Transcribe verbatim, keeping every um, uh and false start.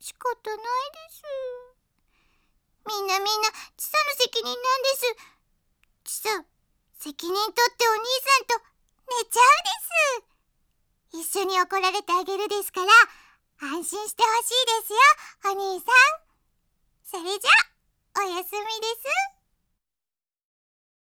仕方ないです。みんなみんなちさの責任なんです。ちさ、責任取ってお兄さんと寝ちゃうです。一緒に怒られてあげるですから安心してほしいですよ、お兄さん。それじゃおやすみです。